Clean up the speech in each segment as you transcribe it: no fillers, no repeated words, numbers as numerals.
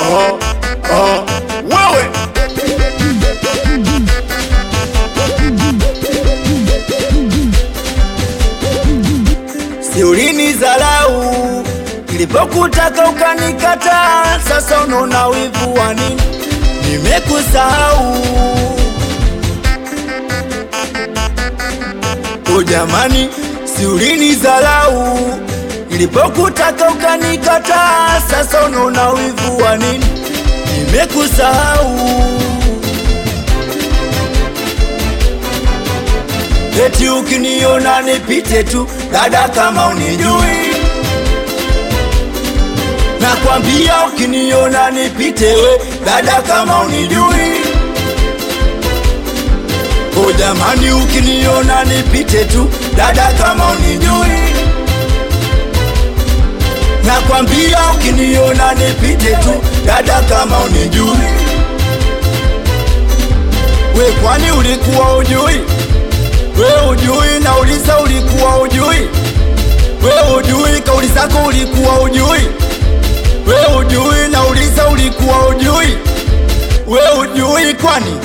Wewe si ulinizalau nilipokutaka ukanikata, sasa unaona wivu wa nini? Nimekusahau. O jamani, si ulinizalau nilipokutaka ukanikata, sasa unaona wivu wa nini? Nimekusahau. Eti ukiniona nipite tu dada kama unijui, nakwambia ukiniona nipite we dada kama unijui. O jamani, ukiniona nipite tu dada kama unijui, nakwambia ukiniona nipite tu dada kama unijui. We kwani ulikuwa ujui? We ujui, nauliza ulikuwa ujui? We ujui, kauli zako ulikuwa ujui? We ujui, nauliza ulikuwa ujui? We ujui kwani?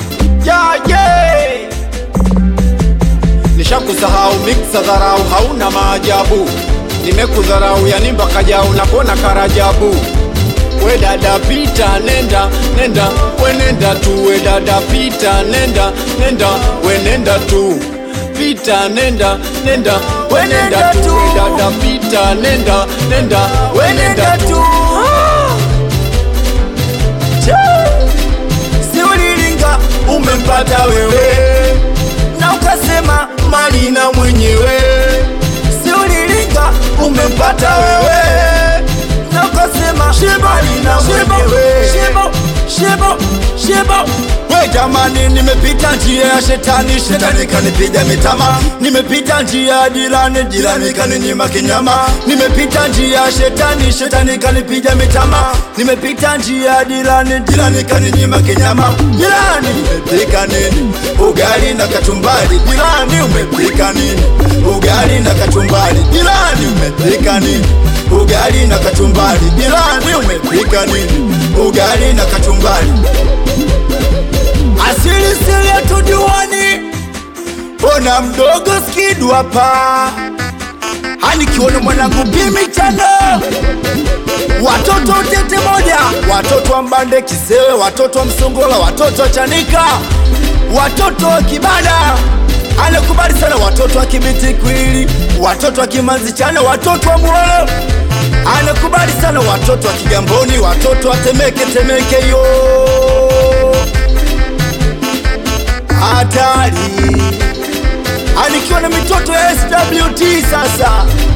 Nishakusahau miksa dharau, hauna maajabu. Nimekudharau yani mpaka jao napona karajabu. We dada pita nenda, nenda, we nenda tu. We dada pita nenda, nenda, we nenda tu. Pita nenda, nenda, we nenda tu. We dada pita nenda, nenda, we nenda tu. Si ulilinga umempata wewe na ukasema mali na mwenyewe. Si ulilinga umempata wewe na ukasema mali na mwenyewe. Shebo we jamani, nimepita njia ya shetani, shetani kanipiga mitama. Nimepita njia ya jirani, jirani kaninyima kinyama. Nimepita njia ya shetani, shetani kanipiga mitama. Nimepita njia ya jirani, jirani kaninyima kinyama. Jirani umepika nini? Ugali na kachumbari. Jirani umepika nini? Ugali na kachumbari. Jirani umepika nini? Ugali na kachumbari. Jirani umepika nini? Ugali na kachumbari. Asili sili tujuani, ona mdogo Skidu hapa. Hani kiona mwanangu Bimi Chano, watoto tete moja, watoto wa Mbande Kisewe, watoto wa Msongola, watoto wa Chanika, watoto wa Kibada. Anakubali sana watoto wa Kibiti Kwili, watoto wa Kimanzi Chano, watoto wa Mwolo. Anakubali sana watoto wa Kigamboni, watoto wa Temeke yo. Hatari, anikiwa na mitoto ya SWT sasa.